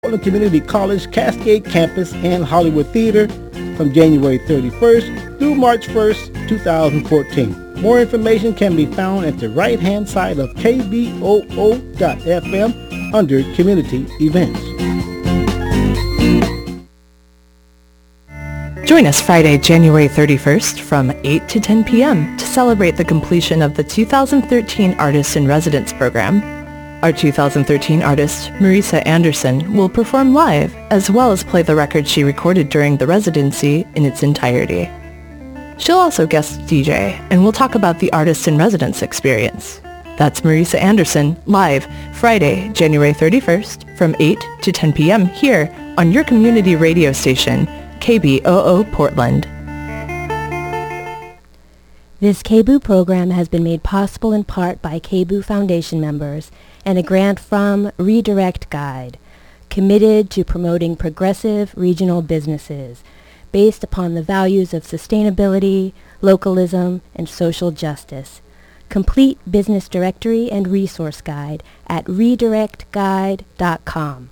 Portland Community College Cascade Campus and Hollywood Theater from January 31st through March 1st, 2014. More information can be found at the right-hand side of kboo.fm under Community Events. Join us Friday, January 31st from 8 to 10 p.m. to celebrate the completion of the 2013 Artists in Residence program. Our 2013 artist, Marisa Anderson, will perform live as well as play the record she recorded during the residency in its entirety. She'll also guest DJ, and we'll talk about the Artist in Residence experience. That's Marisa Anderson, live, Friday, January 31st, from 8 to 10 p.m. here on your community radio station, KBOO Portland. This KBOO program has been made possible in part by KBOO Foundation members and a grant from Redirect Guide, committed to promoting progressive regional businesses based upon the values of sustainability, localism, and social justice. Complete business directory and resource guide at redirectguide.com.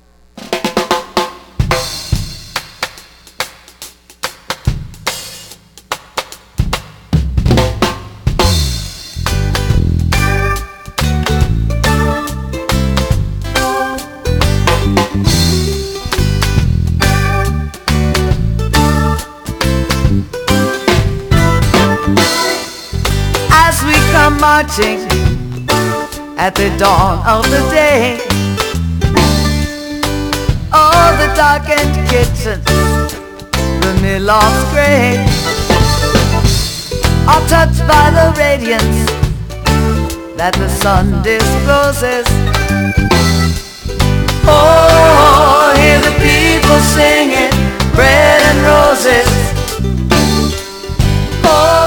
Marching at the dawn of the day, all the darkened kitchens, the millofts gray, are touched by the radiance that the sun discloses. Oh, hear the people singing bread and roses. Oh,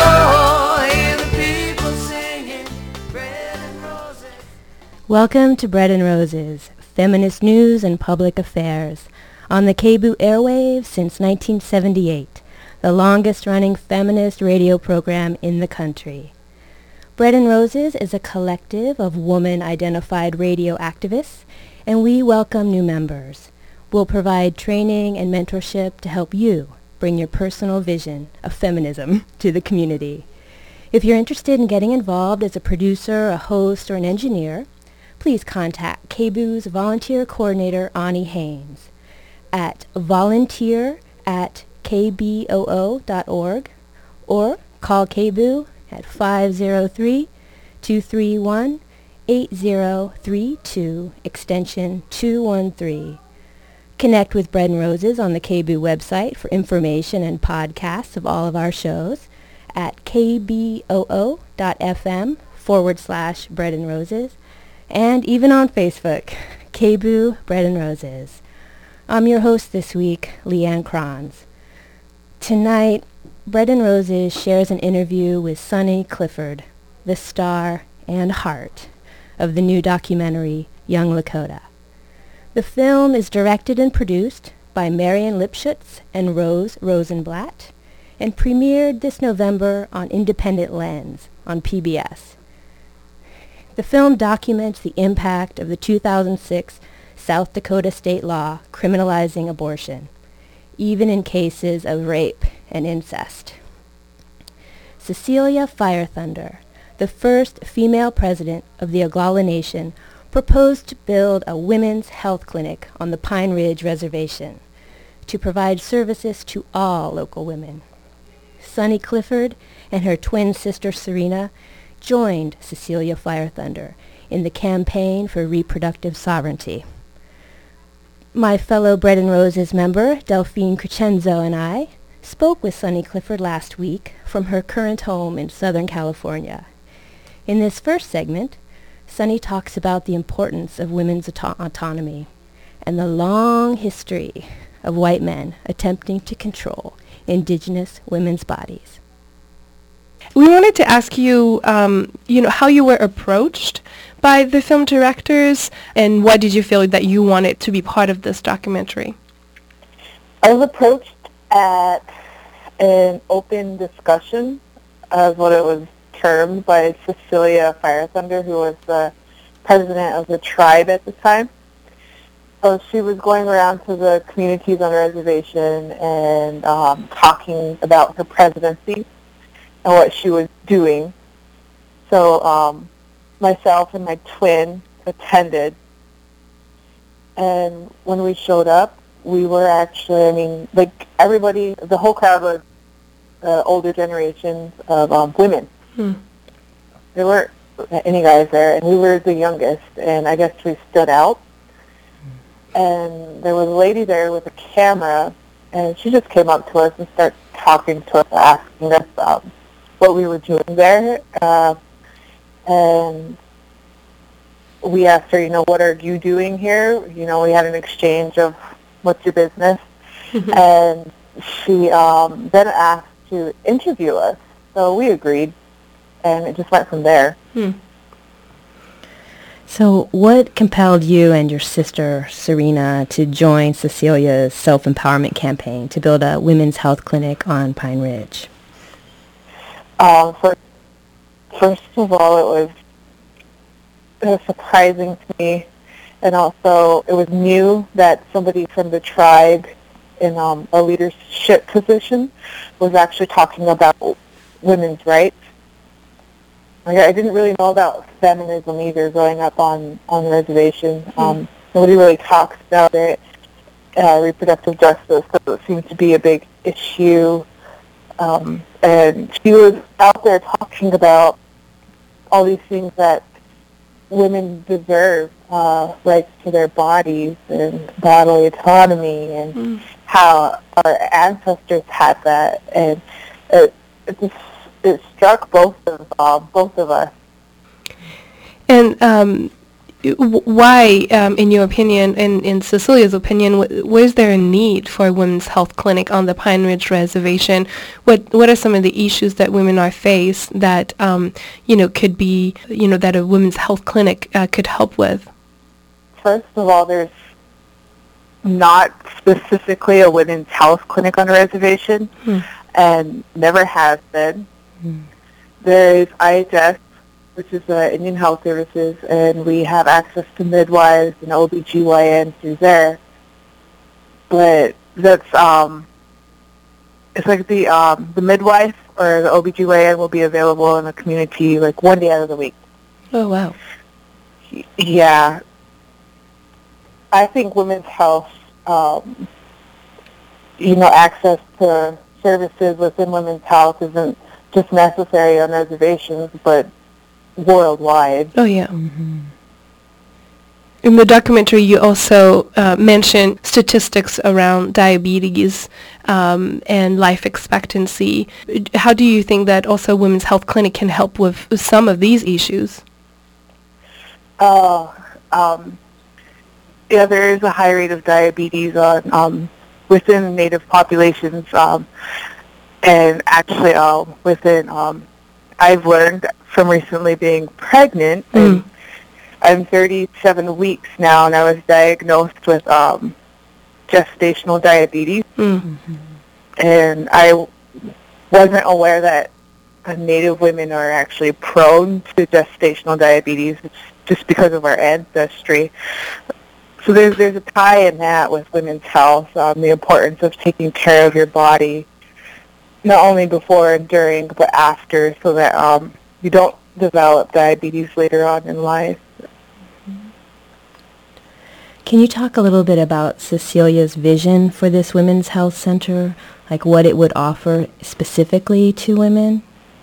welcome to Bread and Roses, feminist news and public affairs, on the KBOO airwaves since 1978, the longest-running feminist radio program in the country. Bread and Roses is a collective of woman-identified radio activists, and we welcome new members. We'll provide training and mentorship to help you bring your personal vision of feminism to the community. If you're interested in getting involved as a producer, a host, or an engineer, please contact KBOO's volunteer coordinator, Ani Haynes, at volunteer@kboo.org or call KBOO at 503-231-8032, extension 213. Connect with Bread and Roses on the KBOO website for information and podcasts of all of our shows at kboo.fm/Bread and Roses. And even on Facebook, KBOO Bread and Roses. I'm your host this week, Leanne Kranz. Tonight, Bread and Roses shares an interview with Sunny Clifford, the star and heart of the new documentary, Young Lakota. The film is directed and produced by Marian Lipschutz and Rose Rosenblatt and premiered this November on Independent Lens on PBS. The film documents the impact of the 2006 South Dakota state law criminalizing abortion, even in cases of rape and incest. Cecilia Firethunder, the first female president of the Oglala Nation, proposed to build a women's health clinic on the Pine Ridge Reservation to provide services to all local women. Sunny Clifford and her twin sister Serena joined Cecilia Firethunder in the campaign for reproductive sovereignty. My fellow Bread and Roses member, Delphine Crescenzo, and I spoke with Sunny Clifford last week from her current home in Southern California. In this first segment, Sunny talks about the importance of women's autonomy and the long history of white men attempting to control indigenous women's bodies. We wanted to ask you, how you were approached by the film directors, and why did you feel that you wanted to be part of this documentary? I was approached at an open discussion of what it was termed by Cecilia Firethunder, who was the president of the tribe at the time. So she was going around to the communities on the reservation and talking about her presidency and what she was doing. So myself and my twin attended. And when we showed up, we were actually, I mean, like everybody, the whole crowd was older generations of women. There weren't any guys there, and we were the youngest, and I guess we stood out. And there was a lady there with a camera, and she just came up to us and started talking to us, asking us what we were doing there. And we asked her, what are you doing here? We had an exchange of what's your business. And she then asked to interview us. So we agreed, and it just went from there. So what compelled you and your sister, Serena, to join Cecilia's self-empowerment campaign to build a women's health clinic on Pine Ridge? First of all, it was surprising to me, and also it was new that somebody from the tribe in a leadership position was actually talking about women's rights. Like, I didn't really know about feminism either growing up on the reservation. Nobody really talks about it. Reproductive justice doesn't seem to be a big issue. And she was out there talking about all these things that women deserve, rights to their bodies and bodily autonomy, and how our ancestors had that. And it struck both of us. And why, in your opinion, and in Cecilia's opinion, was there a need for a women's health clinic on the Pine Ridge Reservation? What are some of the issues that women are faced that could be that a women's health clinic could help with? First of all, there's not specifically a women's health clinic on a reservation, and never has been. There is IHS, which is Indian Health Services, and we have access to midwives and OBGYN through there. But that's it's like the midwife or the OBGYN will be available in the community like one day out of the week. Oh, wow. Yeah. I think women's health, access to services within women's health isn't just necessary on reservations, but worldwide. Oh, yeah. In the documentary, you also mentioned statistics around diabetes and life expectancy. How do you think that also Women's Health Clinic can help with some of these issues? There is a high rate of diabetes within Native populations, and actually within, I've learned from recently being pregnant, and I'm 37 weeks now, and I was diagnosed with gestational diabetes, and I wasn't aware that Native women are actually prone to gestational diabetes just because of our ancestry. So there's a tie in that with women's health, the importance of taking care of your body, not only before and during, but after, so that you don't develop diabetes later on in life. Can you talk a little bit about Cecilia's vision for this Women's Health Center, like what it would offer specifically to women?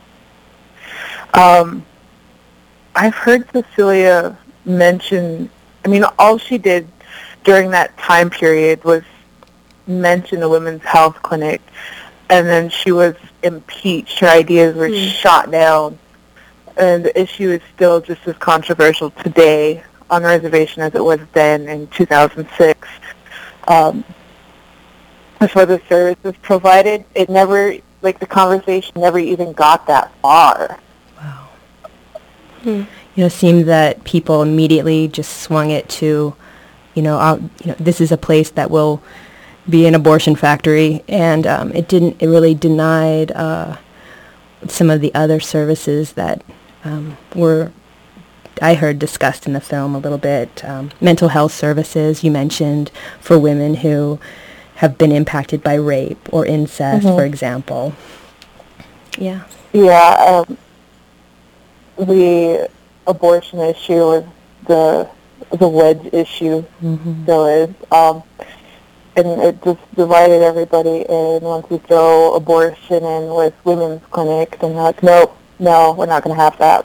I've heard Cecilia mention, all she did during that time period was mention the Women's Health Clinic, and then she was impeached. Her ideas were shot down, and the issue is still just as controversial today on the reservation as it was then in 2006. As for the services provided, it never, the conversation never even got that far. Wow. It seemed that people immediately just swung it to, this is a place that will be an abortion factory, and it really denied some of the other services that were I heard discussed in the film a little bit. Mental health services you mentioned for women who have been impacted by rape or incest, for example. Yeah. Yeah. The abortion issue was the wedge issue still is. And it just divided everybody, and once we throw abortion in with women's clinic, then they're like, no, we're not going to have that.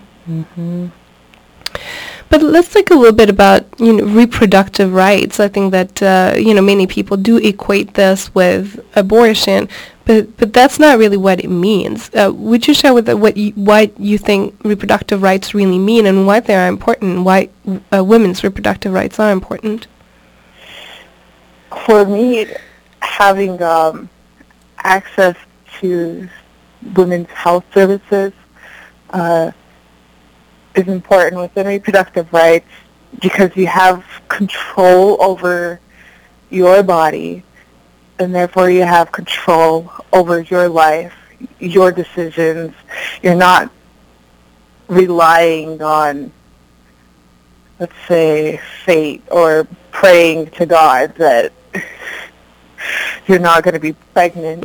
But let's talk a little bit about, reproductive rights. I think that, many people do equate this with abortion, but that's not really what it means. Would you share with why you think reproductive rights really mean and why they are important, why women's reproductive rights are important? For me, having access to women's health services is important within reproductive rights because you have control over your body, and therefore you have control over your life, your decisions. You're not relying on, let's say, fate or praying to God that you're not going to be pregnant.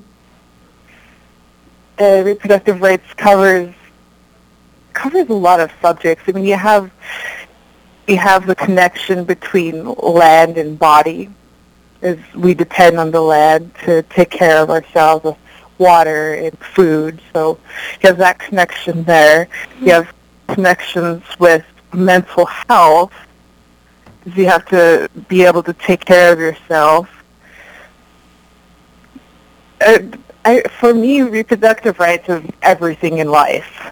Reproductive rights covers a lot of subjects. I mean, you have the connection between land and body, as we depend on the land to take care of ourselves with water and food. So you have that connection there. You have connections with mental health. You have to be able to take care of yourself. For me, reproductive rights is everything in life.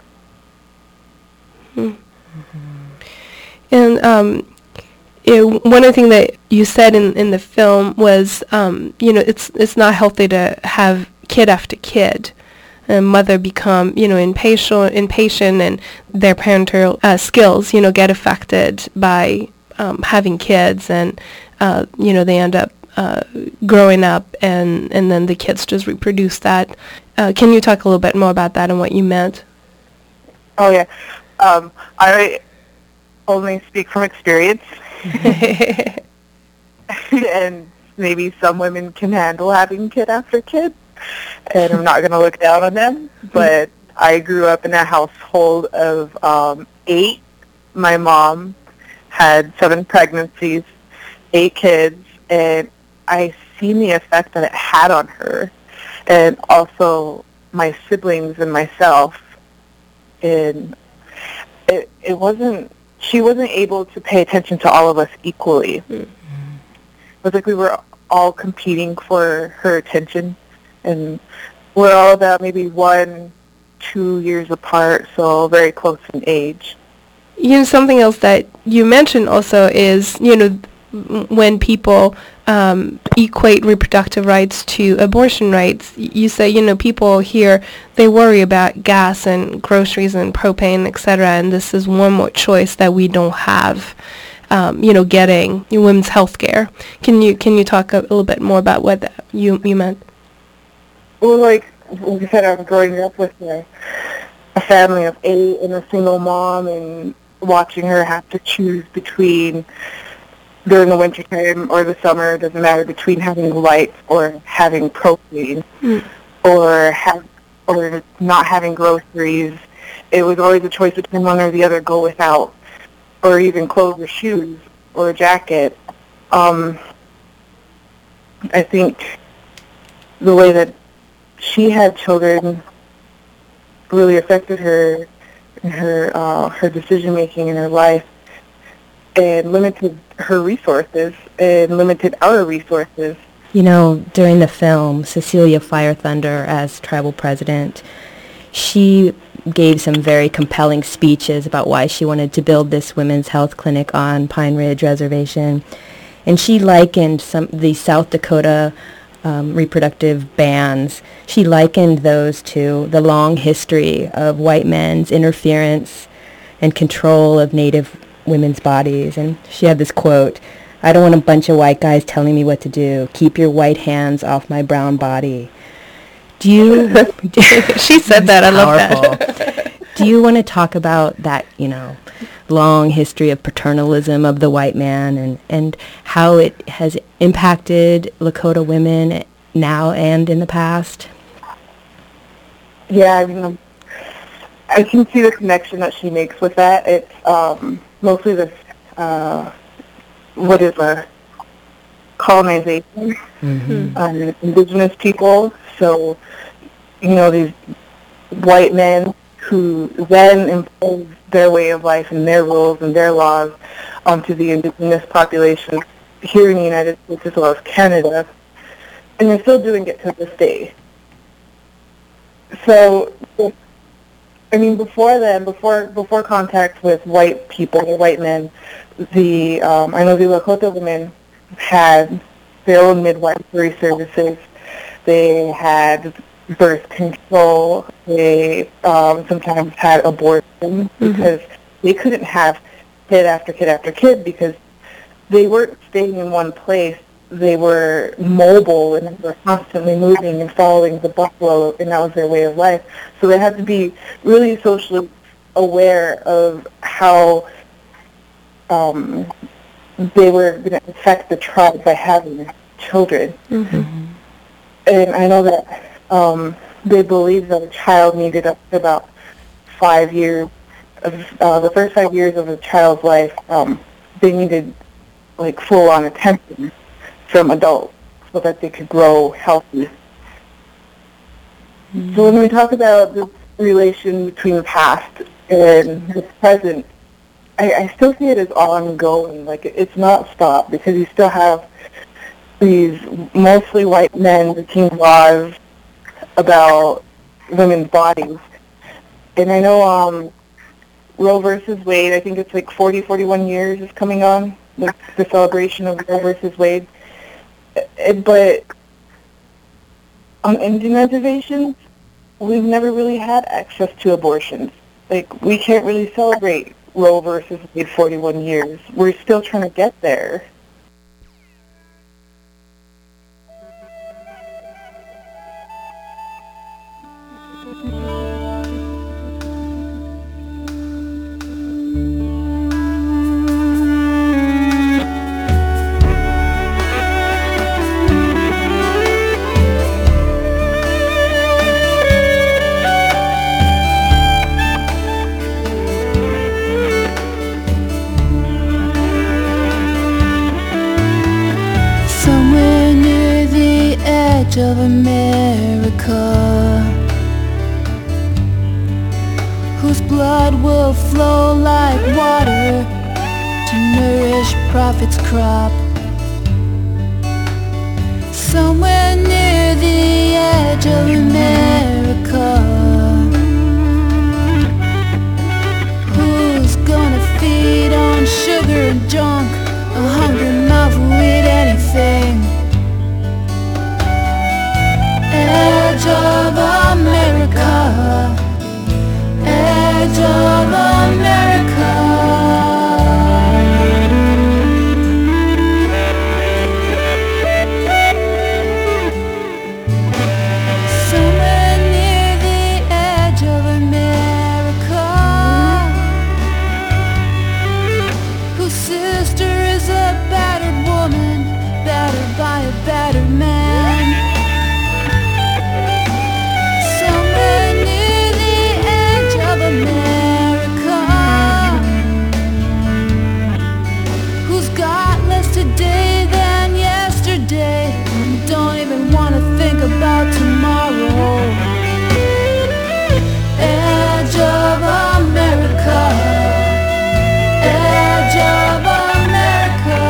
And one of the things that you said in the film was, it's not healthy to have kid after kid. Mother become, impatient, and their parental skills, get affected by having kids, and they end up growing up, and then the kids just reproduce that. Can you talk a little bit more about that and what you meant? Oh yeah, I only speak from experience, and maybe some women can handle having kid after kid, and I'm not going to look down on them, but I grew up in a household of 8. My mom had 7 pregnancies, 8 kids, and I seen the effect that it had on her, and also my siblings and myself. And she wasn't able to pay attention to all of us equally. It was like we were all competing for her attention, and we're all about maybe 1-2 years apart, so very close in age. Something else that you mentioned also is, when people equate reproductive rights to abortion rights, you say, people here, they worry about gas and groceries and propane, etc., and this is one more choice that we don't have, getting women's health care. Can you talk a little bit more about what you meant? Well, like we said, I'm growing up with a family of 8 and a single mom, and watching her have to choose between, during the winter time or the summer, it doesn't matter, between having lights or having propane, or not having groceries. It was always a choice between one or the other, go without, or even clothes or shoes or a jacket. I think the way that she had children really affected her and her decision making in her life, and limited her resources and limited our resources. During the film, Cecilia Fire Thunder, as tribal president, she gave some very compelling speeches about why she wanted to build this women's health clinic on Pine Ridge Reservation. And she likened the South Dakota reproductive bans, she likened those to the long history of white men's interference and control of Native women's bodies. And she had this quote, "I don't want a bunch of white guys telling me what to do. Keep your white hands off my brown body." Do you... She said that. I love that. Do you want to talk about that, long history of paternalism of the white man and how it has impacted Lakota women now and in the past? Yeah, I can see the connection that she makes with that. It's mostly this, what is a colonization on indigenous people. So, these white men who then impose their way of life and their rules and their laws onto the indigenous population here in the United States as well as Canada. And they're still doing it to this day. So, before then, before contact with white people or white men, I know the Lakota women had their own midwifery services. They had birth control. They sometimes had abortion because they couldn't have kid after kid after kid because they weren't staying in one place. They were mobile and they were constantly moving and following the buffalo, and that was their way of life. So they had to be really socially aware of how they were going to affect the tribe by having children. And I know that they believed that a child needed up to about 5 years. The first 5 years of a child's life, they needed full-on attention from adults so that they could grow healthy. So when we talk about the relation between the past and the present, I still see it as ongoing. It's not stopped because you still have these mostly white men making laws about women's bodies. And I know Roe versus Wade, I think it's 41 years is coming on, the celebration of Roe versus Wade. But on Indian reservations, we've never really had access to abortions. We can't really celebrate Roe versus Wade 41 years. We're still trying to get there. Of America, whose blood will flow like water to nourish prophet's crop. Somewhere near the edge of America, who's gonna feed on sugar and junk? A hungry mouth will eat anything. Edge of America, edge of America. Somewhere near the edge of America, whose sister is a battered woman, battered by a battered man. Today than yesterday, don't even want to think about tomorrow. Edge of America, edge of America.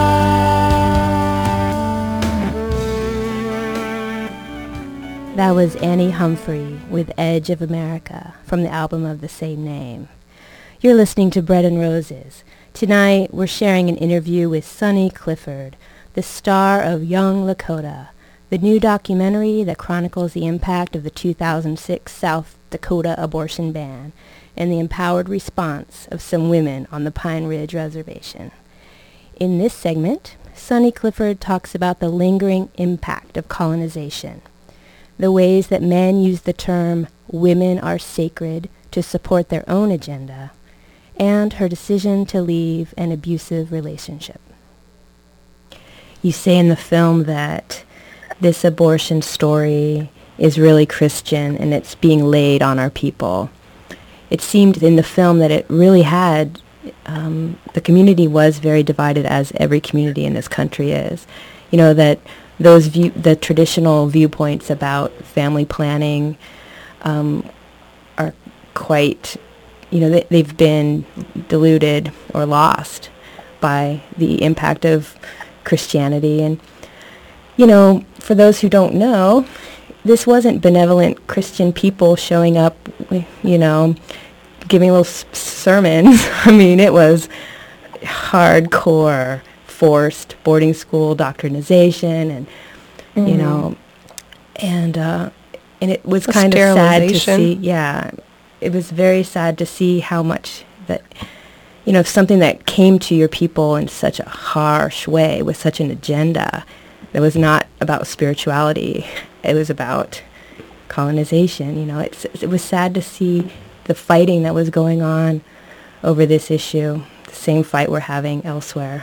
That was Annie Humphrey with Edge of America from the album of the same name. You're listening to Bread and Roses. Tonight, we're sharing an interview with Sonny Clifford, the star of Young Lakota, the new documentary that chronicles the impact of the 2006 South Dakota abortion ban and the empowered response of some women on the Pine Ridge Reservation. In this segment, Sonny Clifford talks about the lingering impact of colonization, the ways that men use the term "women are sacred" to support their own agenda, and her decision to leave an abusive relationship. You say in the film that this abortion story is really Christian and it's being laid on our people. It seemed in the film that it really had, the community was very divided, as every community in this country is. You know, that the traditional viewpoints about family planning are quite, you know, they've been diluted or lost by the impact of Christianity. And, you know, for those who don't know, this wasn't benevolent Christian people showing up, you know, giving little sermons. I mean, it was hardcore, forced boarding school doctrinization, and you know, and it was kind of sad to see. Yeah, it was very sad to see how much that, you know, something that came to your people in such a harsh way with such an agenda that was not about spirituality. It was about colonization. You know, it was sad to see the fighting that was going on over this issue, the same fight we're having elsewhere.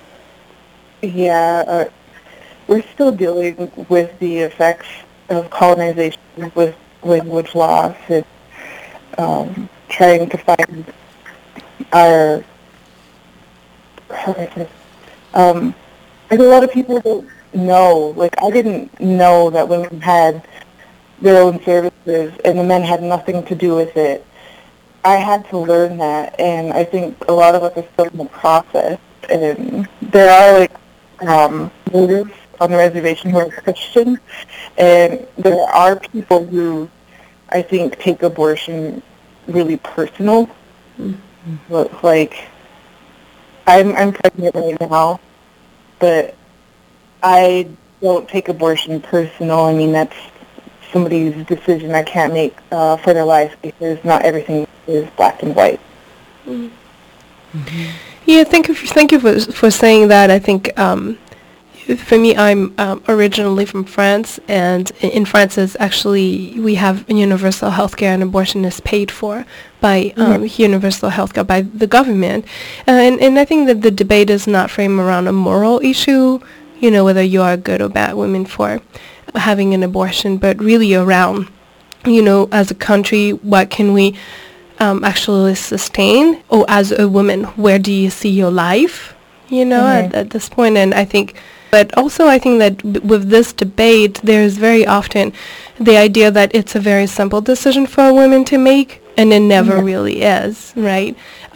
Yeah, we're still dealing with the effects of colonization with language loss and trying to find our, how do I say, I think a lot of people don't know, like I didn't know that women had their own services and the men had nothing to do with it. I had to learn that, and I think a lot of us are still in the process. And there are like natives on the reservation who are Christian, and there are people who I think take abortion really personal. Mm-hmm. Like I'm pregnant right now, but I don't take abortion personal. I mean, that's somebody's decision I can't make for their life, because not everything is black and white. Mm-hmm. Mm-hmm. Yeah, thank you for saying that. I think for me, I'm originally from France, and in France, is actually we have universal healthcare, and abortion is paid for by universal healthcare by the government, and I think that the debate is not framed around a moral issue, you know, whether you are a good or bad woman for having an abortion, but really around, you know, as a country, what can we actually sustain, or as a woman, where do you see your life, you know, at this point. And I think, but also I think that with this debate, there's very often the idea that it's a very simple decision for a woman to make, and it never really is, right?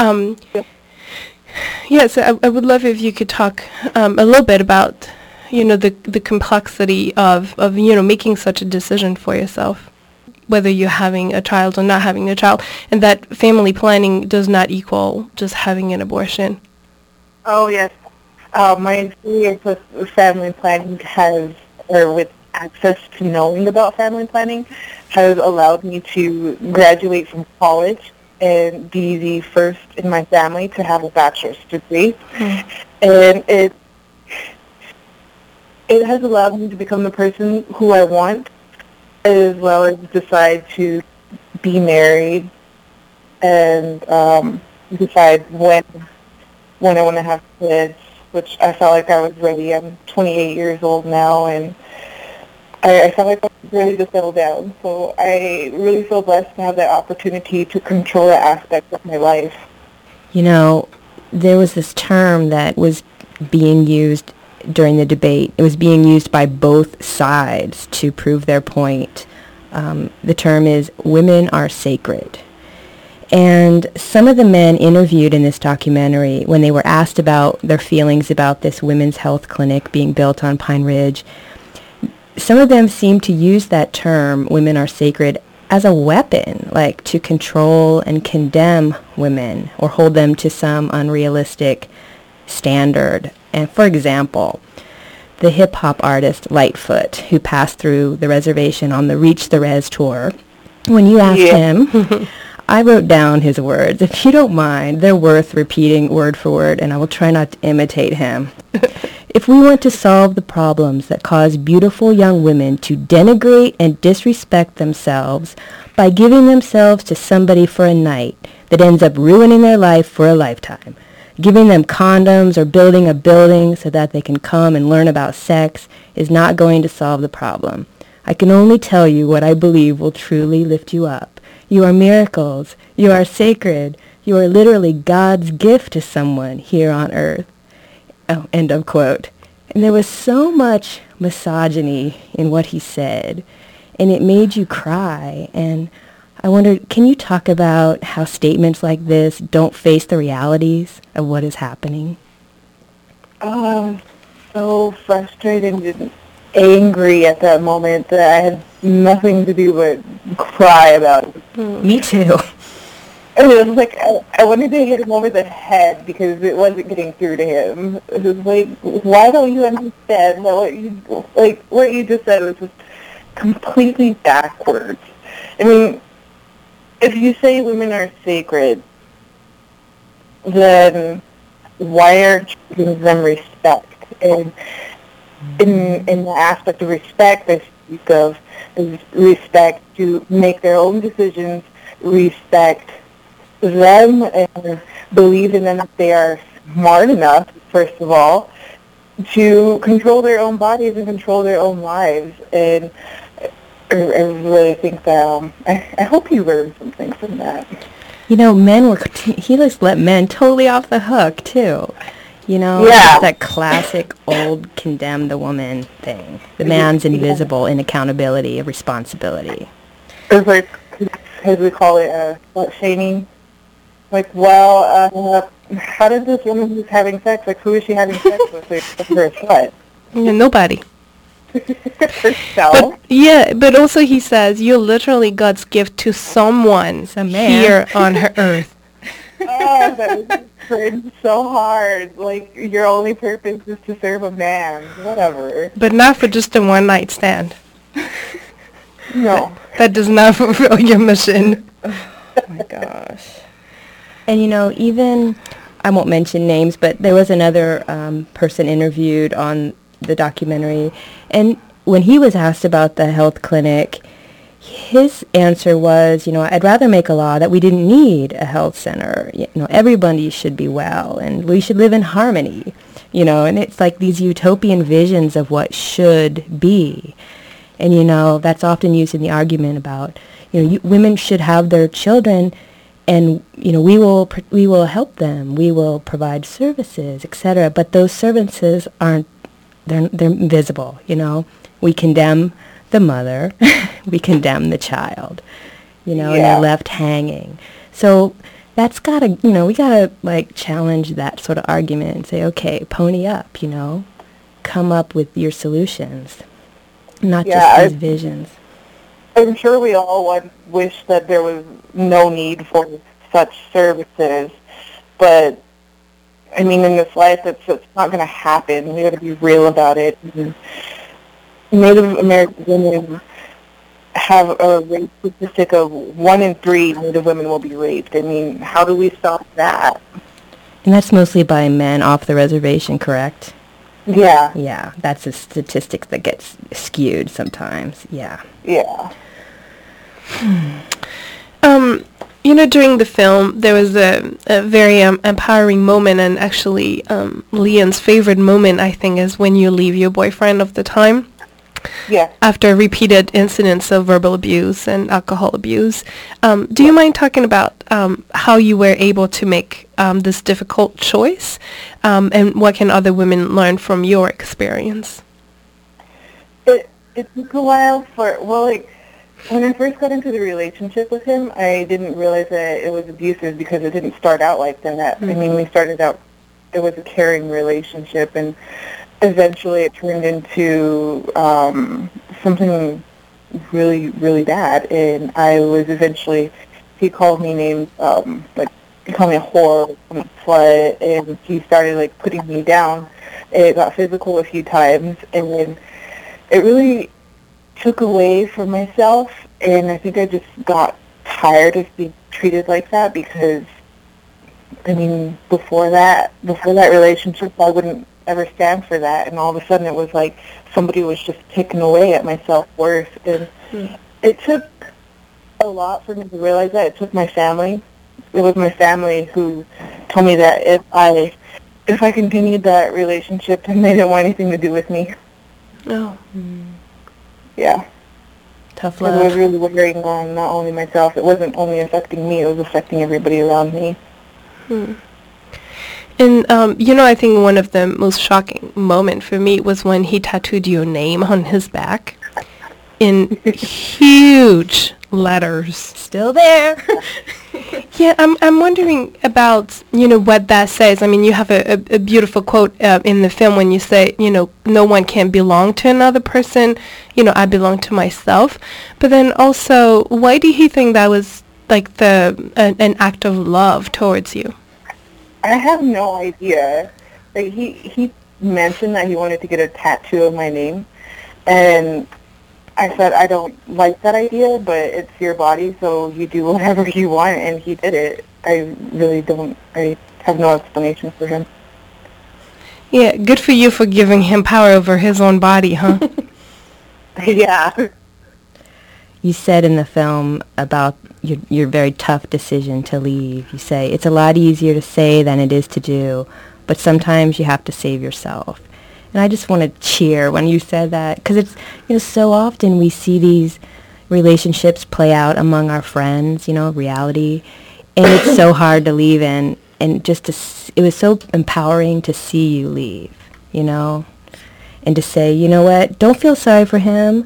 Yes, I would love if you could talk a little bit about, you know, the complexity of, you know, making such a decision for yourself, whether you're having a child or not having a child, and that family planning does not equal just having an abortion. Oh, yes. My experience with family planning with access to knowing about family planning, has allowed me to graduate from college and be the first in my family to have a bachelor's degree. And it has allowed me to become the person who I want, as well as decide to be married and decide when I want to have kids, which I felt like I was ready. I'm 28 years old now, and I felt like I was ready to settle down. So I really feel blessed to have that opportunity to control that aspect of my life. You know, there was this term that was being used during the debate. It was being used by both sides to prove their point. The term is "women are sacred." And some of the men interviewed in this documentary, when they were asked about their feelings about this women's health clinic being built on Pine Ridge, some of them seemed to use that term, "women are sacred," as a weapon, like to control and condemn women or hold them to some unrealistic standard. And for example, the hip-hop artist Lightfoot, who passed through the reservation on the Reach the Res tour, when you asked him, I wrote down his words. If you don't mind, they're worth repeating word for word, and I will try not to imitate him. If we want to solve the problems that cause beautiful young women to denigrate and disrespect themselves by giving themselves to somebody for a night that ends up ruining their life for a lifetime, giving them condoms or building a building so that they can come and learn about sex is not going to solve the problem. I can only tell you what I believe will truly lift you up. You are miracles. You are sacred. You are literally God's gift to someone here on earth. Oh, end of quote. And there was so much misogyny in what he said, and it made you cry. And I wondered, can you talk about how statements like this don't face the realities of what is happening? So frustrated and angry at that moment that I had nothing to do but cry about it. Me too. And it was like I wanted to hit him over the head because it wasn't getting through to him. It was like, why don't you understand that what you just said was just completely backwards? I mean, if you say women are sacred, then why aren't you giving them respect? And in the aspect of respect, I speak of is respect to make their own decisions, respect them and believe in them that they are smart enough, first of all, to control their own bodies and control their own lives. And I really think that I hope you learned something from that. You know, he just let men totally off the hook, too. You know, Yeah. It's that classic old condemn the woman thing. The man's invisible in accountability of responsibility. It's like, as we call it, slut shaming. Like, well, how does this woman who's having sex, like, who is she having sex with? Like, her a slut? Yeah, nobody. Herself? But also he says, you're literally God's gift to someone Some man. here on her earth. Oh, that was cringe so hard. Like, your only purpose is to serve a man. Whatever. But not for just a one-night stand. No. That does not fulfill your mission. Oh my gosh. And you know, even, I won't mention names, but there was another person interviewed on the documentary, and when he was asked about the health clinic, his answer was, you know, I'd rather make a law that we didn't need a health center. You know, everybody should be well, and we should live in harmony, you know, and it's like these utopian visions of what should be. And, you know, that's often used in the argument about, you know, women should have their children, and, you know, we will help them. We will provide services, etc. But those services aren't, they're invisible, you know. We condemn the mother, we condemn the child, you know, and they're left hanging. So that's gotta, you know, we gotta, like, challenge that sort of argument and say, okay, pony up, you know. Come up with your solutions, not just these visions. I'm sure we all wish that there was no need for such services, but I mean, in this life, it's not going to happen. We got to be real about it. Native American women have a rape statistic of 1 in 3 Native women will be raped. I mean, how do we stop that? And that's mostly by men off the reservation, correct? Yeah. Yeah, that's a statistic that gets skewed sometimes. Yeah. Yeah. You know, during the film, there was a very empowering moment, and actually, Leon's favorite moment, I think, is when you leave your boyfriend of the time. Yeah. After repeated incidents of verbal abuse and alcohol abuse. Do you mind talking about how you were able to make this difficult choice, and what can other women learn from your experience? It took a while when I first got into the relationship with him, I didn't realize that it was abusive because it didn't start out like that. Mm-hmm. I mean, we started out, it was a caring relationship, and eventually it turned into something really, really bad. And I was eventually, he called me names, he called me a whore, a slut, and he started, putting me down. It got physical a few times, and then it really took away from myself, and I think I just got tired of being treated like that because, I mean, before that relationship, I wouldn't ever stand for that. And all of a sudden it was like somebody was just picking away at my self-worth. And it took a lot for me to realize that. It took my family. It was my family who told me that if I continued that relationship, then they didn't want anything to do with me. Oh. Yeah. Tough It love. was really wearing on not only myself. It wasn't only affecting me. It was affecting everybody around me. And, I think one of the most shocking moment for me was when he tattooed your name on his back in huge letters. Still there. Yeah, I'm wondering about, what that says. I mean, you have a beautiful quote in the film when you say, no one can belong to another person. I belong to myself. But then also, why do you think that was like an act of love towards you? I have no idea. Like he mentioned that he wanted to get a tattoo of my name, and I said I don't like that idea, but it's your body, so you do whatever you want, and he did it. I really don't. I have no explanation for him. Yeah, good for you for giving him power over his own body, huh? Yeah. You said in the film about your very tough decision to leave. You say, it's a lot easier to say than it is to do, but sometimes you have to save yourself. And I just want to cheer when you said that, because it's, so often we see these relationships play out among our friends, reality, and it's so hard to leave, and just it was so empowering to see you leave, and to say, you know what, don't feel sorry for him,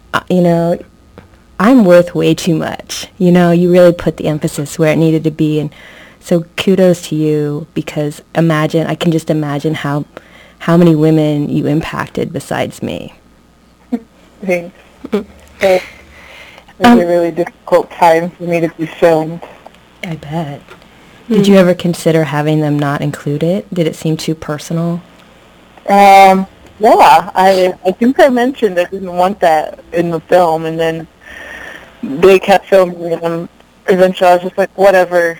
I'm worth way too much. You really put the emphasis where it needed to be. And so kudos to you, because I can just imagine how many women you impacted besides me. Thanks. It was a really difficult time for me to be filmed. I bet. Did you ever consider having them not include it? Did it seem too personal? Yeah, I think I mentioned I didn't want that in the film, and then they kept filming it, and eventually I was just like, whatever.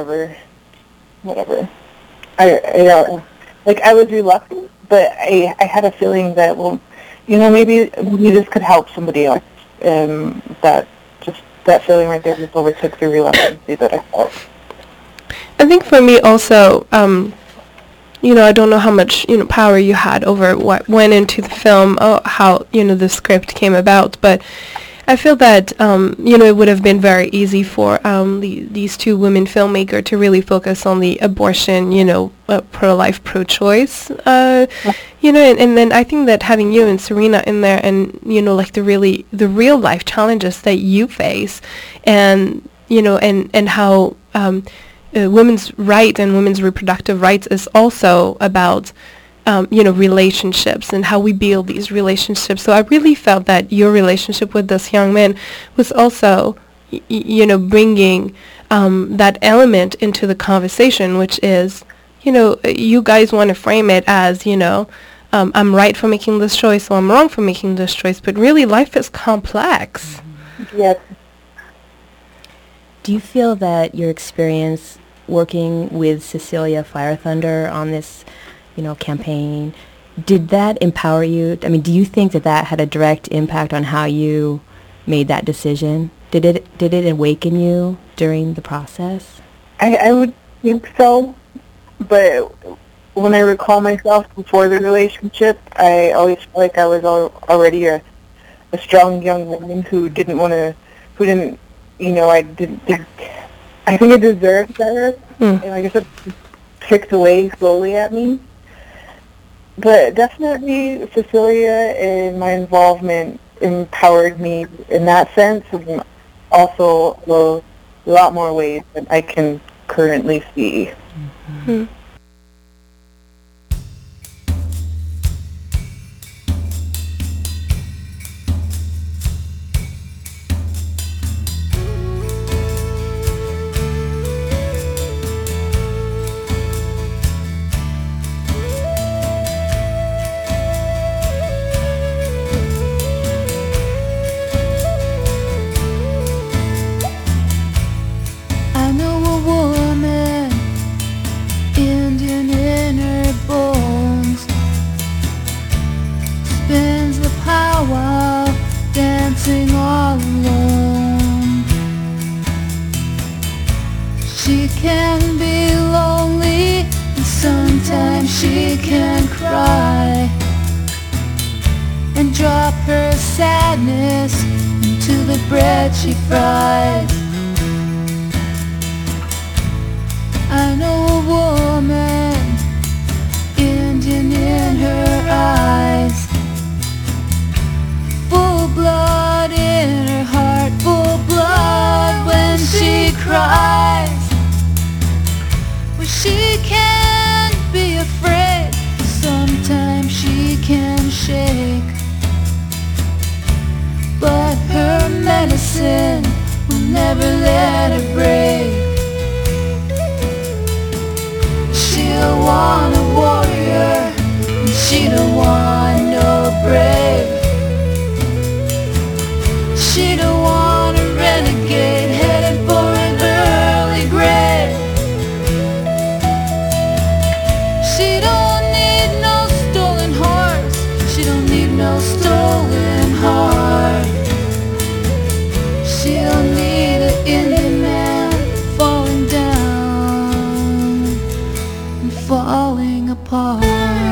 I was reluctant, but I had a feeling that, maybe this could help somebody else, and that feeling right there just overtook the reluctancy that I felt. I think for me also, I don't know how much, power you had over what went into the film, or how, the script came about, but I feel that, it would have been very easy for these two women filmmakers to really focus on the abortion, pro-life, pro-choice, and then I think that having you and Serena in there, and, the real life challenges that you face, and, and how women's rights and women's reproductive rights is also about relationships and how we build these relationships. So I really felt that your relationship with this young man was also, bringing that element into the conversation, which is, you guys want to frame it as, I'm right for making this choice, or I'm wrong for making this choice, but really life is complex. Yes. Do you feel that your experience working with Cecilia Fire Thunder on this campaign, did that empower you? I mean, do you think that had a direct impact on how you made that decision? Did it awaken you during the process? I would think so, but when I recall myself before the relationship, I always felt like I was already a strong young woman who didn't, I think I deserved better, and I guess it picked away slowly at me. But definitely Cecilia and my involvement empowered me in that sense, and also a lot more ways than I can currently see. Mm-hmm. I know a woman in can be lonely, and sometimes she can cry and drop her sadness into the bread she fries. I know a woman, Indian in her eyes, full blood in her heart, full blood when she cries. Well, she can't be afraid, sometimes she can shake, but her medicine will never let her break. She don't want a warrior, and she don't want no brave. She don't want a renegade headed for an early grave. She don't need no stolen horse, she don't need no stolen heart. She don't need an Indian man falling down and falling apart.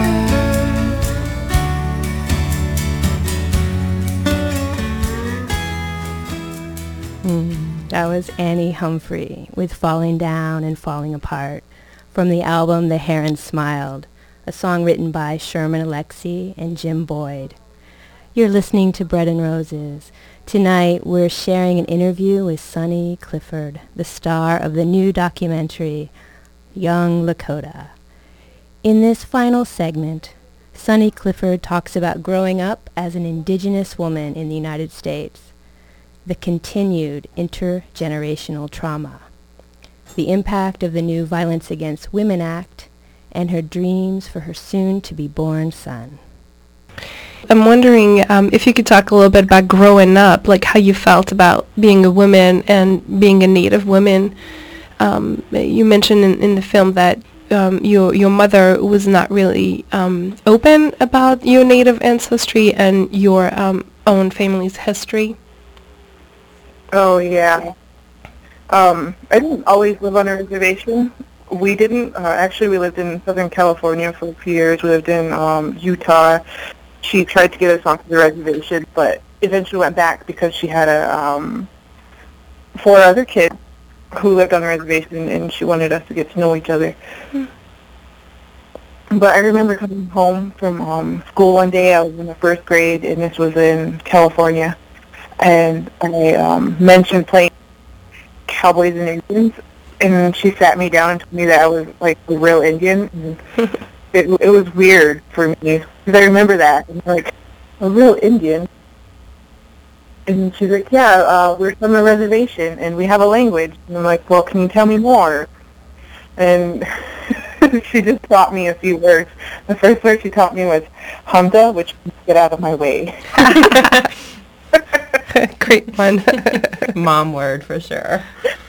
That was Annie Humphrey with Falling Down and Falling Apart from the album The Heron Smiled, a song written by Sherman Alexie and Jim Boyd. You're listening to Bread and Roses. Tonight we're sharing an interview with Sunny Clifford, the star of the new documentary Young Lakota. In this final segment, Sunny Clifford talks about growing up as an indigenous woman in the United States, the continued intergenerational trauma, the impact of the new Violence Against Women Act, and her dreams for her soon-to-be-born son. I'm wondering if you could talk a little bit about growing up, like how you felt about being a woman and being a Native woman. You mentioned in the film that your mother was not really open about your Native ancestry and your own family's history. Oh, yeah. I didn't always live on a reservation. We didn't. Actually, we lived in Southern California for a few years. We lived in Utah. She tried to get us onto the reservation, but eventually went back because she had 4 other kids who lived on the reservation, and she wanted us to get to know each other. But I remember coming home from school one day. I was in the 1st grade, and this was in California. And I mentioned playing Cowboys and Indians, and she sat me down and told me that I was like a real Indian. And it was weird for me because I remember that, and like a real Indian. And she's like, "Yeah, we're from a reservation and we have a language." And I'm like, "Well, can you tell me more?" And she just taught me a few words. The first word she taught me was "Humda," which means "get out of my way." Great one. Mom word for sure.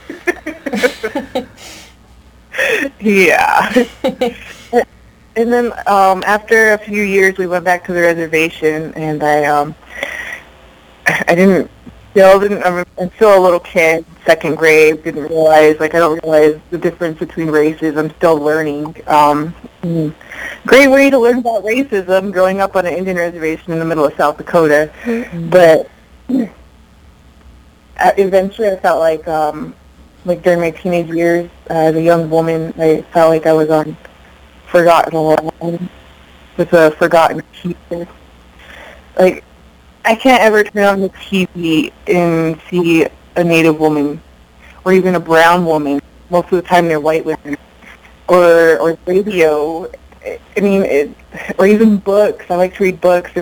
Yeah. And then after a few years, we went back to the reservation, and I'm still a little kid, 2nd grade, I don't realize the difference between races. I'm still learning. Great way to learn about racism, growing up on an Indian reservation in the middle of South Dakota. Mm-hmm. But eventually I felt like during my teenage years, as a young woman, I felt like I was on forgotten land with a forgotten people. Like, I can't ever turn on the TV and see a Native woman or even a brown woman. Most of the time they're white women. Or radio. I mean, or even books. I like to read books.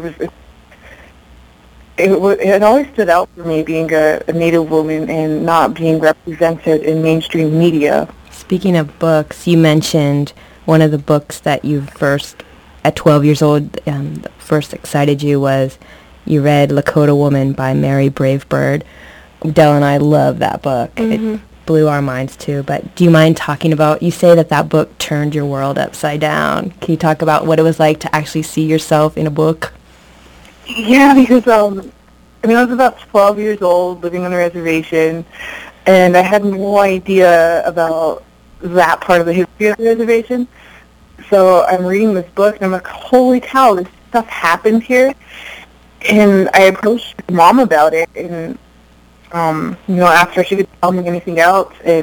It always stood out for me being a Native woman and not being represented in mainstream media. Speaking of books, you mentioned one of the books that you first, at 12 years old, first excited you was you read Lakota Woman by Mary Bravebird. Del and I love that book. Mm-hmm. It blew our minds too. But do you mind talking about, you say that book turned your world upside down. Can you talk about what it was like to actually see yourself in a book? Yeah, because I was about 12 years old, living on a reservation, and I had no idea about that part of the history of the reservation. So I'm reading this book, and I'm like, holy cow, this stuff happened here. And I approached my mom about it, and, after she could tell me anything else, and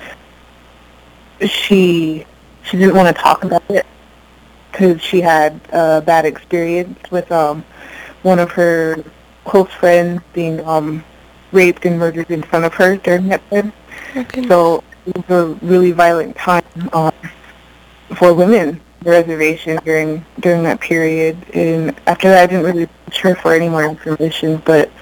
she didn't want to talk about it because she had a bad experience with one of her close friends being raped and murdered in front of her during that time. Okay. So it was a really violent time for women on the reservation during that period. And after that, I didn't really push her for any more information, but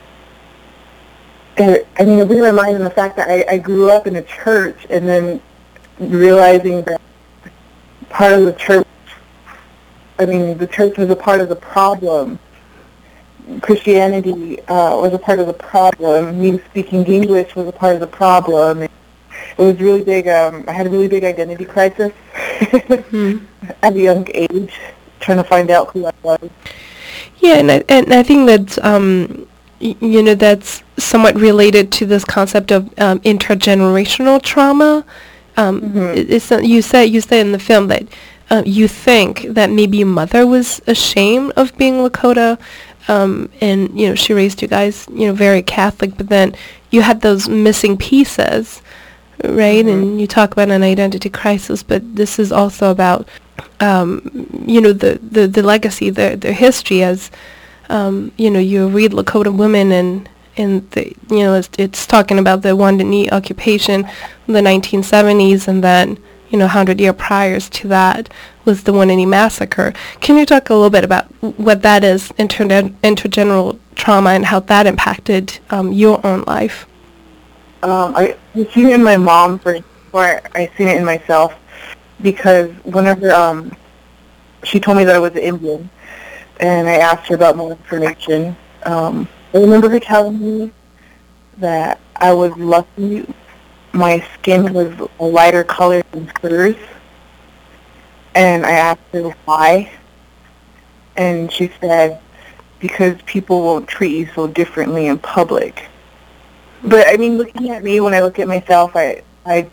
it blew my mind in the fact that I grew up in a church, and then realizing that part of the church, the church was a part of the problem. Christianity was a part of the problem. Me speaking English was a part of the problem. It was really big. I had a really big identity crisis at a young age, trying to find out who I was. Yeah, and I think that's that's somewhat related to this concept of intergenerational trauma. You say in the film that you think that maybe your mother was ashamed of being Lakota, and she raised you guys very Catholic, but then you had those missing pieces, right? And you talk about an identity crisis, but this is also about the legacy, the history, as you read Lakota Women, and it's talking about the Wounded Knee occupation in the 1970s, and then 100 years prior to that was the Wounded Knee massacre. Can you talk a little bit about what that is, intergeneral trauma, and how that impacted your own life? I've seen it in my mom before I've seen it in myself, because whenever she told me that I was Indian, and I asked her about more information, I remember her telling me that I was lucky my skin was a lighter color than hers, and I asked her why, and she said, because people won't treat you so differently in public. But, looking at me, when I look at myself, I'm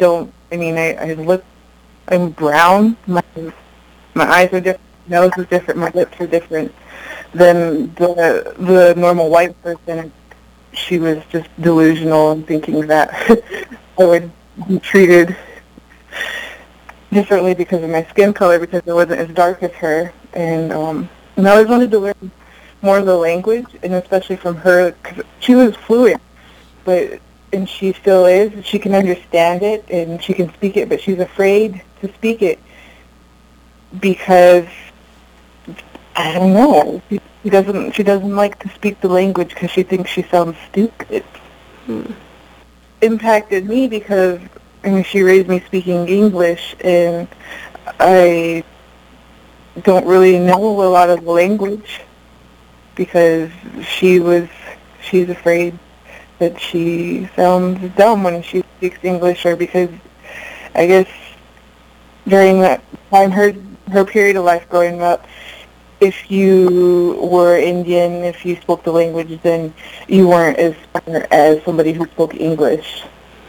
brown, my eyes are different, my nose is different, my lips are different than the normal white person. She was just delusional and thinking that I would be treated differently because of my skin color, because I wasn't as dark as her. And I always wanted to learn more of the language, and especially from her, because she was fluent, and she still is. She can understand it, and she can speak it, but she's afraid to speak it because, I don't know, she doesn't like to speak the language because she thinks she sounds stupid. Impacted me because she raised me speaking English, and I don't really know a lot of the language because she's afraid that she sounds dumb when she speaks English, or because I guess during that time, her period of life growing up, if you were Indian, if you spoke the language, then you weren't as smart as somebody who spoke English.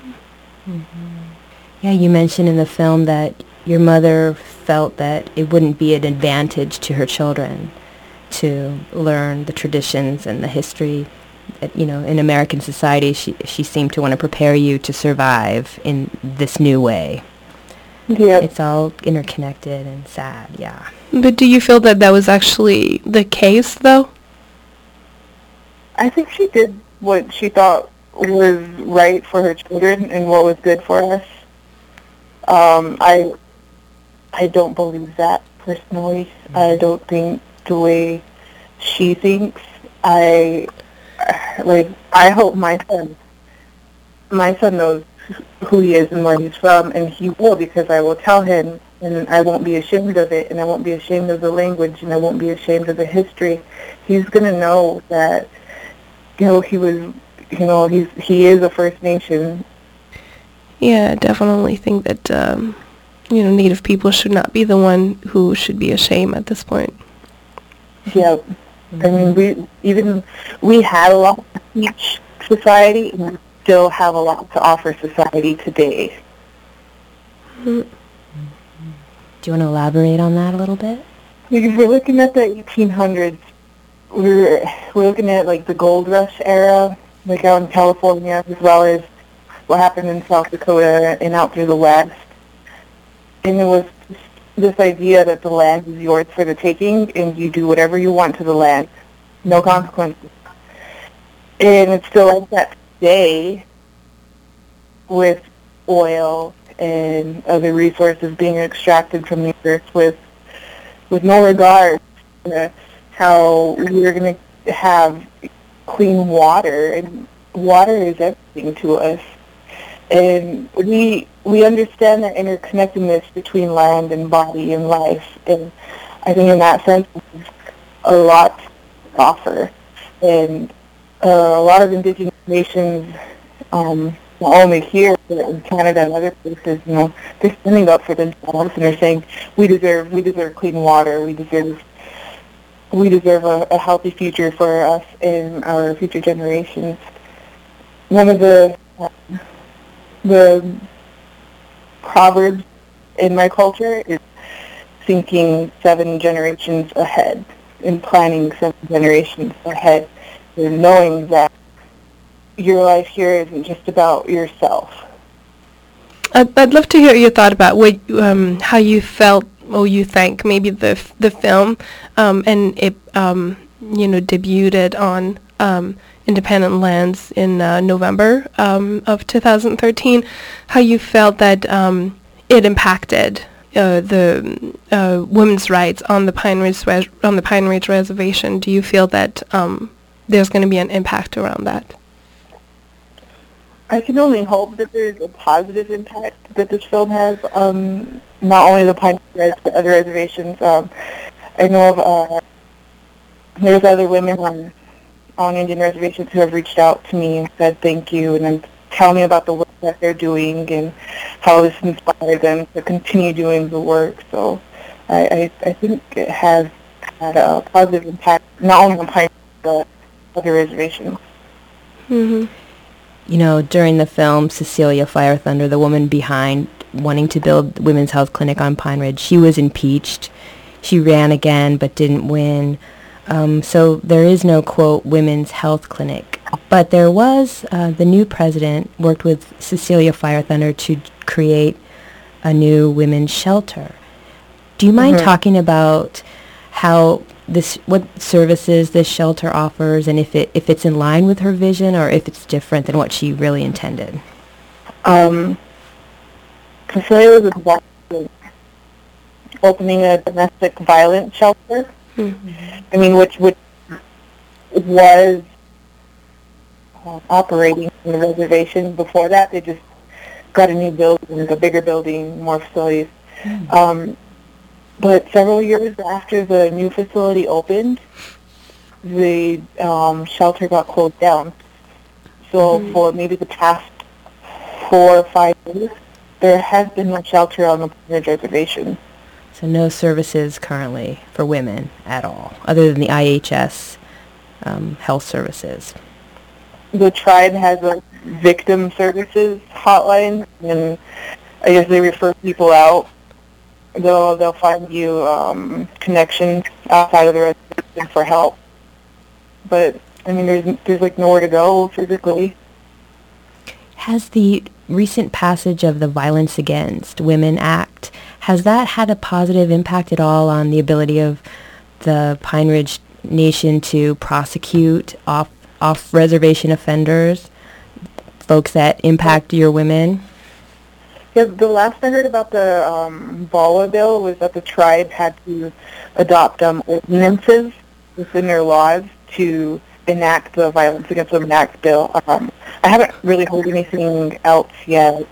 Yeah, you mentioned in the film that your mother felt that it wouldn't be an advantage to her children to learn the traditions and the history. In American society, she seemed to want to prepare you to survive in this new way. Yeah. It's all interconnected and sad, yeah. But do you feel that was actually the case, though? I think she did what she thought was right for her children and what was good for us. I don't believe that, personally. I don't think the way she thinks. I hope my son knows who he is and where he's from, and he will, because I will tell him, and I won't be ashamed of it, and I won't be ashamed of the language, and I won't be ashamed of the history. He's going to know that, he is a First Nation. Yeah, I definitely think that, Native people should not be the one who should be ashamed at this point. Yeah. We had a lot to teach society, and we still have a lot to offer society today. Do you want to elaborate on that a little bit? Because we're looking at the 1800s. We're looking at like the gold rush era, like out in California, as well as what happened in South Dakota and out through the West. And it was this idea that the land is yours for the taking, and you do whatever you want to the land, no consequences. And it's still like that today with oil and other resources being extracted from the earth with no regard to how we're going to have clean water. And water is everything to us. And we understand that interconnectedness between land and body and life. And I think in that sense, there's a lot to offer. And a lot of indigenous nations, not only here, but in Canada and other places, they're standing up for themselves and they're saying, we deserve clean water, we deserve a healthy future for us and our future generations. One of the proverbs in my culture is thinking 7 generations ahead and planning 7 generations ahead, and knowing that your life here isn't just about yourself. I'd love to hear your thought about what, how you felt, or you think maybe the film, and it debuted on Independent Lands in November of 2013. How you felt that it impacted the women's rights on the Pine Ridge Reservation. Do you feel that there's going to be an impact around that? I can only hope that there's a positive impact that this film has, not only the Pine Ridge, but other reservations. I know of there's other women on Indian reservations who have reached out to me and said thank you, and then tell me about the work that they're doing and how this inspired them to continue doing the work. So I think it has had a positive impact, not only on Pine Ridge, but other reservations. Mm-hmm. During the film, Cecilia Fire Thunder, the woman behind wanting to build Women's Health Clinic on Pine Ridge, she was impeached. She ran again but didn't win. So there is no, quote, Women's Health Clinic. But there was, the new president worked with Cecilia Fire Thunder to create a new women's shelter. Do you mind talking about what services this shelter offers, and if it's in line with her vision or if it's different than what she really intended? Cecilia was involved in opening a domestic violence shelter. I mean, which was operating on the reservation before that. They just got a new building, a bigger building, more facilities. But several years after the new facility opened, the shelter got closed down. So for maybe the past 4 or 5 years, there has been no shelter on the Pine Ridge Reservation. So no services currently for women at all, other than the IHS health services. The tribe has a victim services hotline, and I guess they refer people out. They'll find you connections outside of the reservation for help. But I mean, there's like nowhere to go physically. Has the recent passage of the Violence Against Women Act, has that had a positive impact at all on the ability of the Pine Ridge Nation to prosecute off-reservation offenders, folks that impact your women? Yeah, the last I heard about the VAWA bill was that the tribe had to adopt ordinances within their laws to enact the Violence Against Women Act bill. I haven't really heard anything else yet.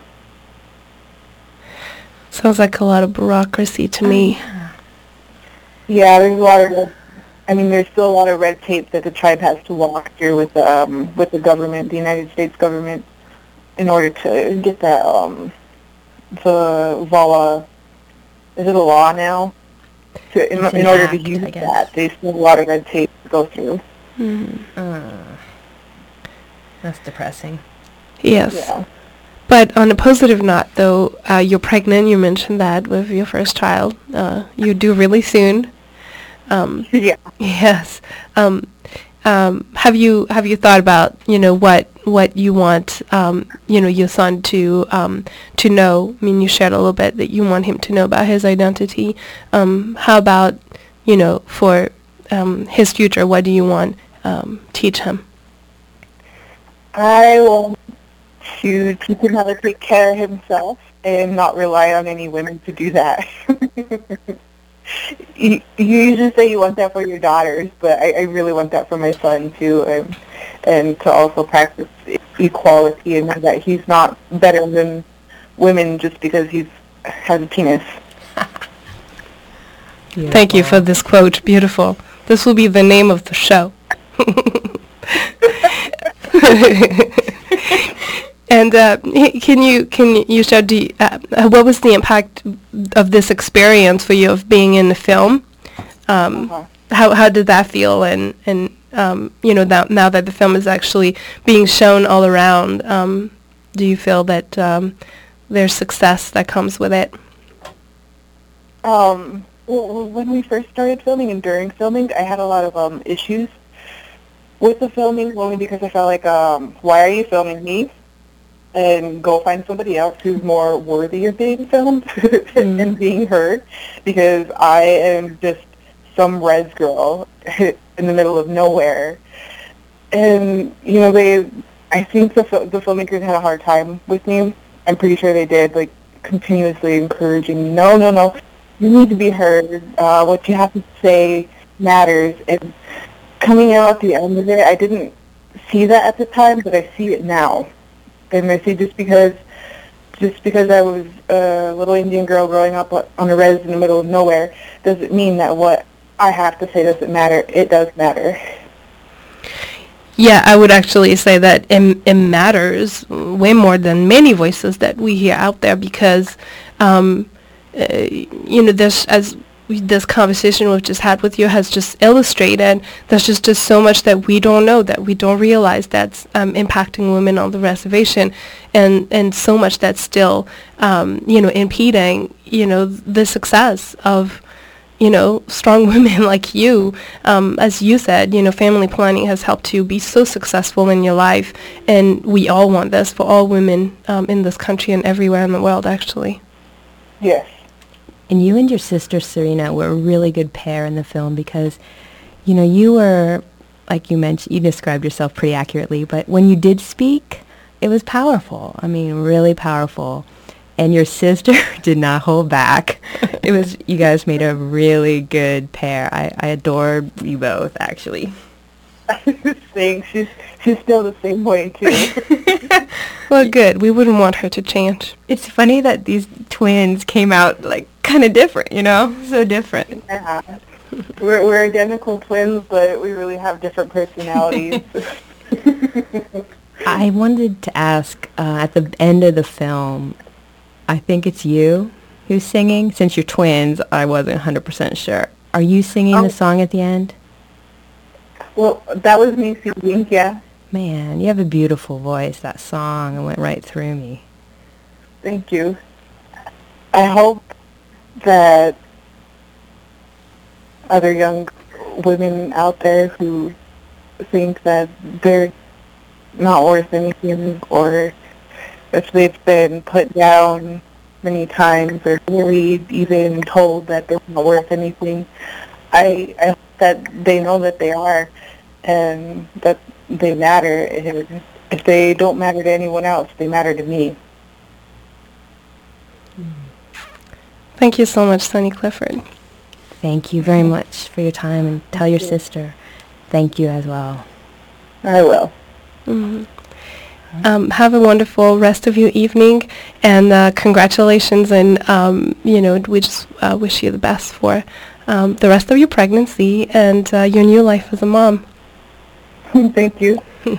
Sounds like a lot of bureaucracy to me. Yeah, there's a lot of. There's still a lot of red tape that the tribe has to walk through with the government, the United States government, in order to get that the VAWA. Is it a law now? In order to use that, there's still a lot of red tape to go through. That's depressing. Yes. Yeah. But on a positive note, though, you're pregnant. You mentioned that with your first child. You do really soon. Yeah. Yes. Have you thought about what you want your son to know? I mean, you shared a little bit that you want him to know about his identity. How about for his future? What do you want teach him? I want to teach him how to take care of himself and not rely on any women to do that. You usually say you want that for your daughters, but I really want that for my son too, and to also practice equality and know that he's not better than women just because he has a penis. Thank you for this quote. Beautiful. This will be the name of the show. And can you share what was the impact of this experience for you of being in the film? How did that feel? And now that the film is actually being shown all around, do you feel that there's success that comes with it? Well, when we first started filming and during filming, I had a lot of issues with the filming, only because I felt like, why are you filming me? And go find somebody else who's more worthy of being filmed and being heard, because I am just some res girl in the middle of nowhere. And, I think the filmmakers had a hard time with me. I'm pretty sure they did, like, continuously encouraging me, no, you need to be heard. What you have to say matters. And coming out at the end of it, I didn't see that at the time, but I see it now. And I see just because I was a little Indian girl growing up on a res in the middle of nowhere doesn't mean that what I have to say doesn't matter. It does matter. Yeah, I would actually say that it matters way more than many voices that we hear out there, because, this conversation we've just had with you has just illustrated there's just so much that we don't know, that we don't realize that's impacting women on the reservation, and so much that's still impeding the success of strong women like you. As you said, family planning has helped you be so successful in your life, and we all want this for all women in this country and everywhere in the world, actually. Yes. And you and your sister, Serena, were a really good pair in the film, because, you were, like you mentioned, you described yourself pretty accurately, but when you did speak, it was powerful. I mean, really powerful. And your sister did not hold back. You guys made a really good pair. I adored you both, actually. Thanks. She's still the same way, too. Well, good. We wouldn't want her to change. It's funny that these twins came out, like, kind of different, so different. Yeah. We're identical twins, but we really have different personalities. I wanted to ask, at the end of the film, I think it's you who's singing. Since you're twins, I wasn't 100% sure. Are you singing the song at the end? Well, that was me singing, yeah. Man, you have a beautiful voice. That song, it went right through me. Thank you. I hope that other young women out there who think that they're not worth anything, or if they've been put down many times or bullied, even told that they're not worth anything, I hope that they know that they are, and that they matter. If they don't matter to anyone else, they matter to me. Thank you so much, Sunny Clifford. Thank you very much for your time, and tell your sister thank you as well. I will. Mm-hmm. Have a wonderful rest of your evening, and congratulations, and we just wish you the best for the rest of your pregnancy and your new life as a mom. Thank you.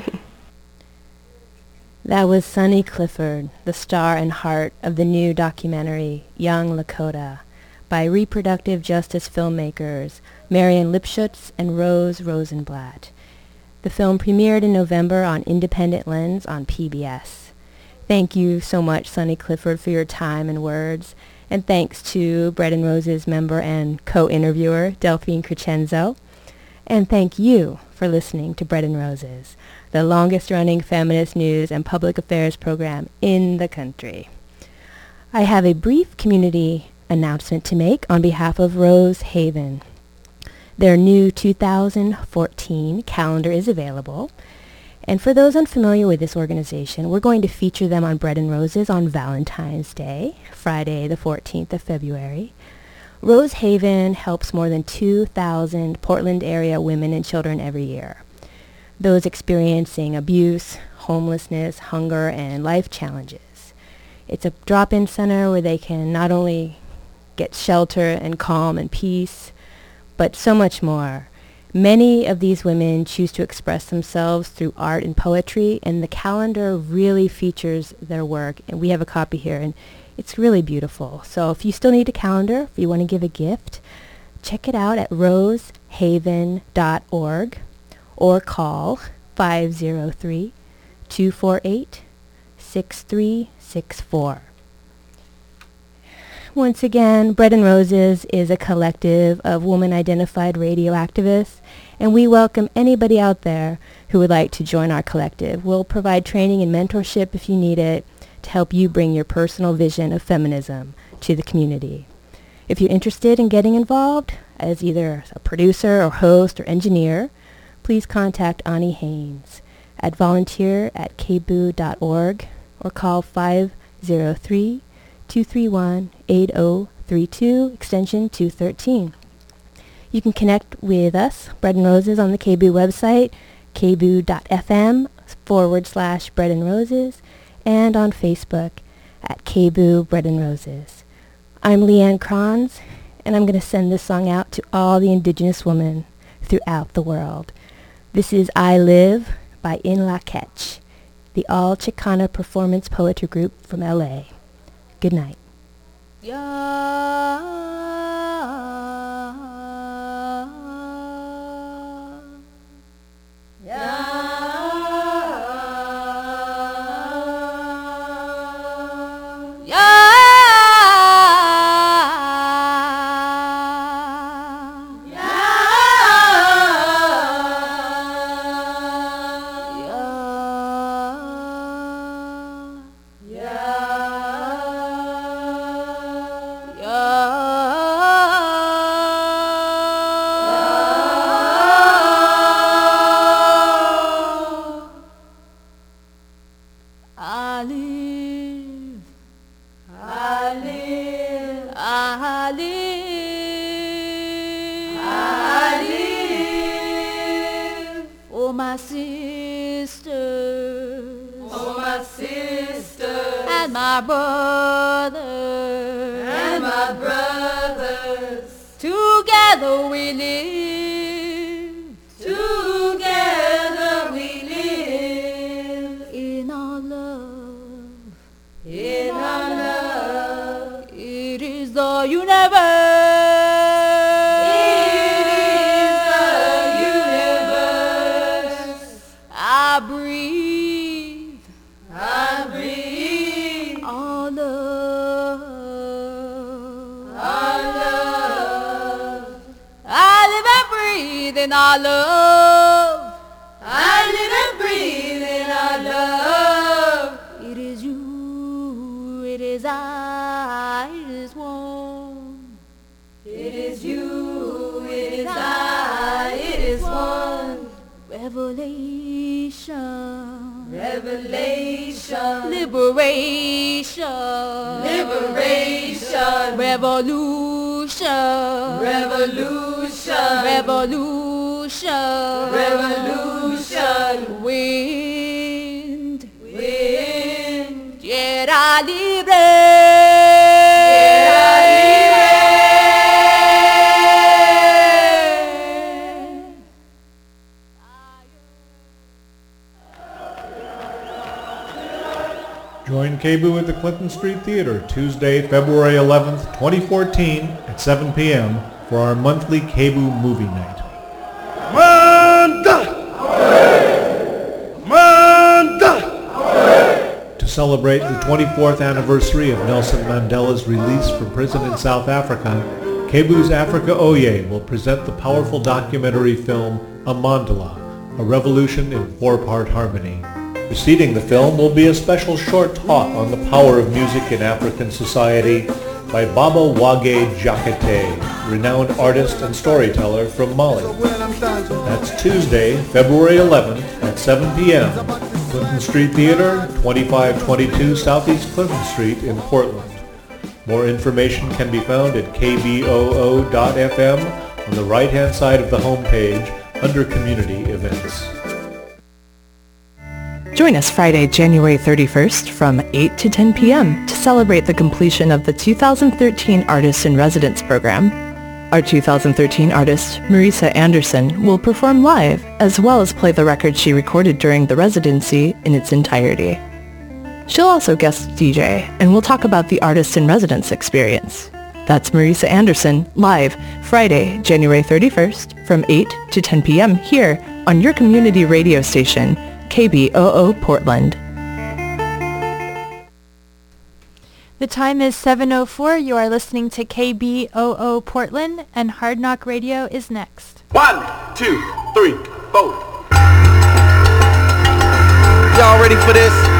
That was Sunny Clifford, the star and heart of the new documentary Young Lakota, by reproductive justice filmmakers Marian Lipschutz and Rose Rosenblatt. The film premiered in November on Independent Lens on PBS. Thank you so much, Sonny Clifford, for your time and words. And thanks to Bread and Roses member and co-interviewer, Delphine Crescenzo. And thank you for listening to Bread and Roses, the longest-running feminist news and public affairs program in the country. I have a brief community announcement to make on behalf of Rose Haven. Their new 2014 calendar is available. And for those unfamiliar with this organization, we're going to feature them on Bread and Roses on Valentine's Day, Friday the 14th of February. Rose Haven helps more than 2,000 Portland area women and children every year. Those experiencing abuse, homelessness, hunger, and life challenges. It's a drop-in center where they can not only get shelter and calm and peace, but so much more. Many of these women choose to express themselves through art and poetry, and the calendar really features their work. And we have a copy here, and it's really beautiful. So if you still need a calendar, if you want to give a gift, check it out at rosehaven.org or call 503-248-6364. Once again, Bread and Roses is a collective of woman-identified radio activists, and we welcome anybody out there who would like to join our collective. We'll provide training and mentorship if you need it to help you bring your personal vision of feminism to the community. If you're interested in getting involved as either a producer or host or engineer, please contact Ani Haynes at volunteer@kboo.org or call 503-231-8032, extension 213. You can connect with us, Bread and Roses, on the KBOO website, kboo.fm/Bread and Roses, and on Facebook at KBOO Bread and Roses. I'm Leanne Kranz, and I'm going to send this song out to all the indigenous women throughout the world. This is I Live by In La Ketch, the all Chicana performance poetry group from LA. Good night. Join KBOO at the Clinton Street Theater Tuesday, February 11th, 2014 at 7 p.m. for our monthly KBOO movie night. Manda! Manda! To celebrate the 24th anniversary of Nelson Mandela's release from prison in South Africa, KBOO's Africa Oye will present the powerful documentary film Amandla, A Revolution in 4-Part Harmony. Preceding the film will be a special short talk on the power of music in African society by Baba Wage Jakate, renowned artist and storyteller from Mali. That's Tuesday, February 11th at 7 p.m. Clinton Street Theater, 2522 Southeast Clinton Street in Portland. More information can be found at kboo.fm on the right-hand side of the homepage under Community Events. Join us Friday, January 31st from 8 to 10 p.m. to celebrate the completion of the 2013 Artists in Residence program. Our 2013 artist, Marisa Anderson, will perform live as well as play the record she recorded during the residency in its entirety. She'll also guest DJ, and we'll talk about the Artists in Residence experience. That's Marisa Anderson, live, Friday, January 31st from 8 to 10 p.m. here on your community radio station, KBOO Portland. The time is 7:04. You are listening to KBOO Portland, and Hard Knock Radio is next. 1, 2, 3, 4. Y'all ready for this?